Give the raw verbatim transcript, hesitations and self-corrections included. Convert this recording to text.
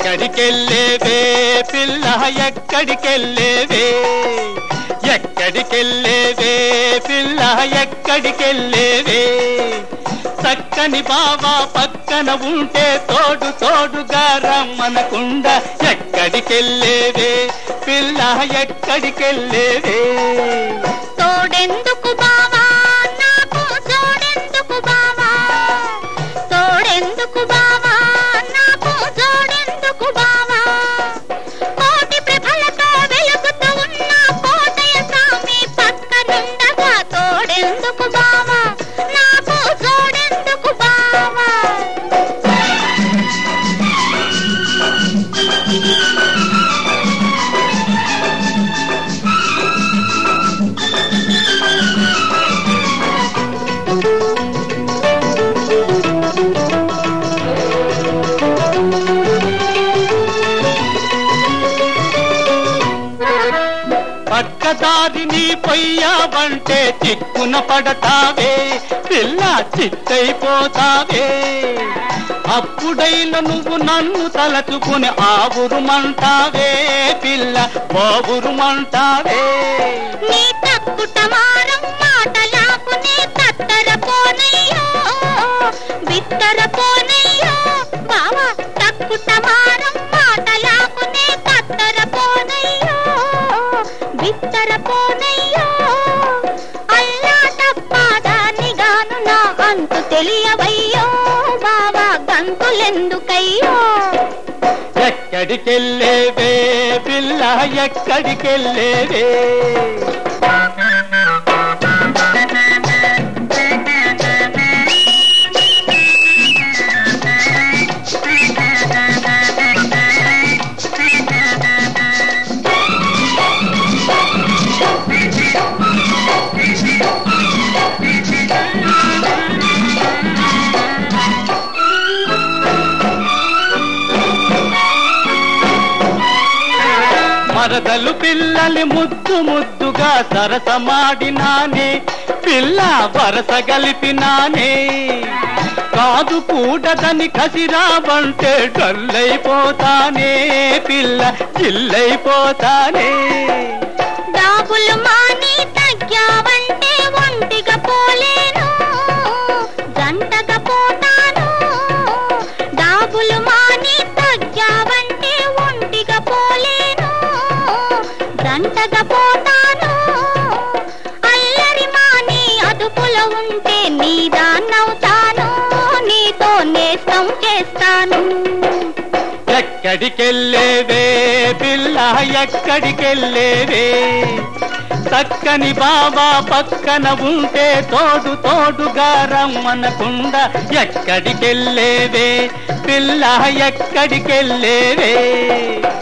ఎక్కడికెళ్ళేవే పిల్ల ఎక్కడికెళ్ళేవే ఎక్కడికెళ్ళేవే పిల్ల ఎక్కడికెళ్ళేవే చక్కని బావా పక్కన ఉంటే తోడు తోడుగా రమ్మనకుండా ఎక్కడికెళ్ళేవే పిల్ల ఎక్కడికెళ్ళేవే తోడెందుకు బావా నాకు జోడెందుకు బావా తోడెందుకు బావా నాకు జోడెందుకు బావా కోటి ప్రభలతో వెలుగుతూ ఉన్న కోటయ్య స్వామి పక్కనుండగా తోడెందుకు బావా నాకు జోడెందుకు బావా పక్కదారిని పొయ్యావంటే చిక్కున పడతావే పిల్ల చిక్కైపోతావే అప్పుడైనా నువ్వు నన్ను తలచుకుని ఆవురుమంటావే పిల్ల బావురుమంటావే నీ తక్కుటమారం మాటలాకునే తత్తర పోనయ్యో బిత్తర పోనయ్యో బావా తక్కుటమారం మాటలాకునే తత్తర పోనయ్యో బిత్తర పోనయ్యో అల్లా తప్పాదానిగాను నా అంతు తెలియవయ్యో బావా గంతులెందుకయ్యో ఎక్కడికెళ్ళేవే పిల్ల ఎక్కడికెళ్ళేవే మరదలు పిల్లలి ముద్దు ముద్దుగా సరసమాడినానే పిల్ల వరస గలిపినానే కాదు కూడదని కసిరావంటే డల్లైపోతానే పిల్ల చిల్లైపోతానే దాగులు మాని తగ్గావంటే ఒంటిగా పోలేను జంటగా పోతాను దాగులు మాని తగ్గావంటే ఒంటిగా పోలేను జంటగా పోతాను అల్లరి మాని అదుపులో ఉంటే నీదాన్నవుతాను నీతో నేస్తం చేస్తాను ఎక్కడికెళ్ళేవే పిల్ల ఎక్కడికెళ్ళేవే చక్కని బాబా పక్కన ఉంటే తోడు తోడుగా రమ్మనకుండా ఎక్కడికెళ్ళేవే పిల్ల ఎక్కడికెళ్ళేవే